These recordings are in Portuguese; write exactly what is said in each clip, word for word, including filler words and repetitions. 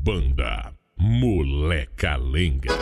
Banda Moleca Lenga.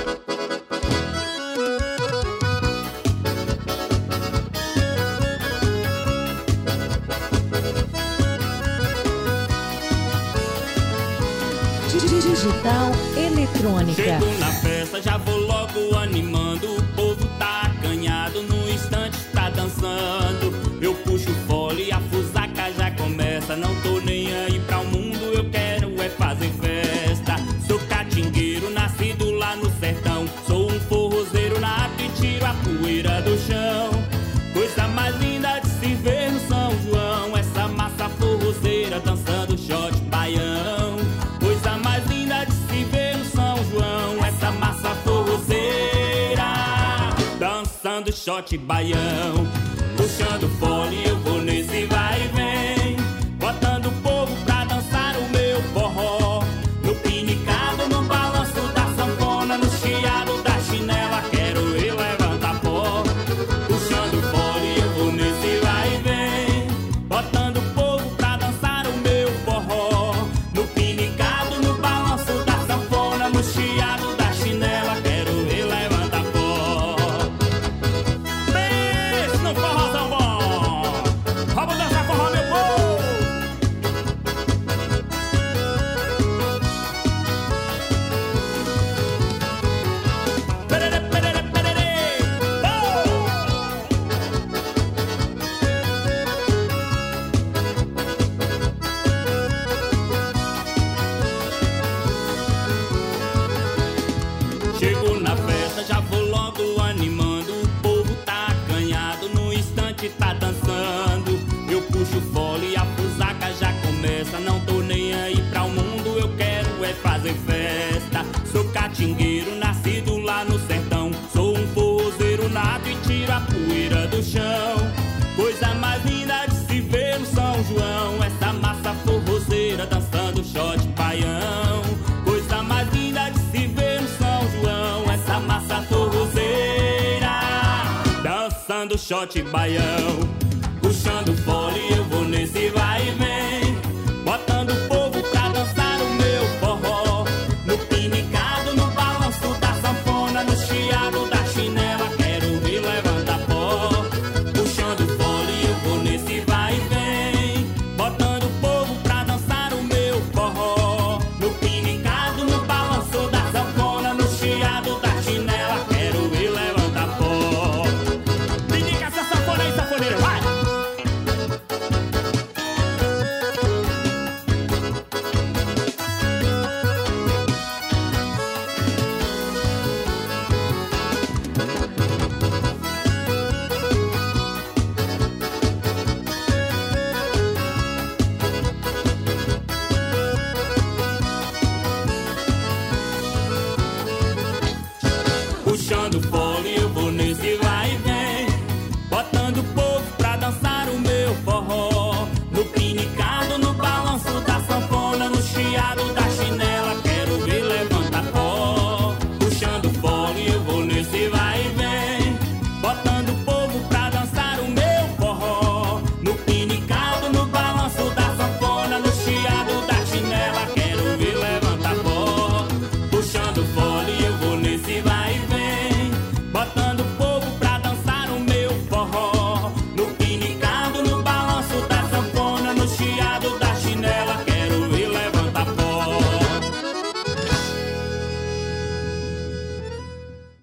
Digital eletrônica. Chego na festa, já vou logo animando. O povo tá acanhado, no instante tá dançando. Eu puxo o fole, a fusaca já começa. Não tô nem aí pra o mundo, eu quero é fazer festa. Sou catingueiro, nascido lá no sertão. Sou um forrozeiro nato e tiro a poeira do chão. Coisa mais linda de se ver no São João, essa massa forrozeira dançando shot baião. Coisa mais linda de se ver no São João, essa massa forrozeira dançando shot baião. Puxando fole, eu vou nesse vai e vem, botando o povo pra dançar o meu forró. No pinicado, no balanço da sanfona, no chiado da chinela, quero eu levantar pó. Puxando fole, eu vou nesse vai e vem, botando o povo pra dançar o meu forró. No pinicado, no balanço da sanfona, no chiado da chinela, quero eu levantar pó. Pense no forrozão bom, vamos dançar forró, meu povo. Perere, perere, perere, oh! Chego na festa, já vou logo animando. O povo tá acanhado, no instante tá dançando. Eu puxo o fole, a fusaca já começa. Não tô nem aí pra o mundo, eu quero é fazer festa. Sou catingueiro, nascido lá no sertão. Sou um forrozeiro nato e tiro a poeira do chão. Coisa mais linda de se ver no São João, essa massa forrozeira dançando shot baião. Coisa mais linda de se ver no São João, essa massa forrozeira dançando shot baião. Puxando fole, eu vou nesse vai e vem,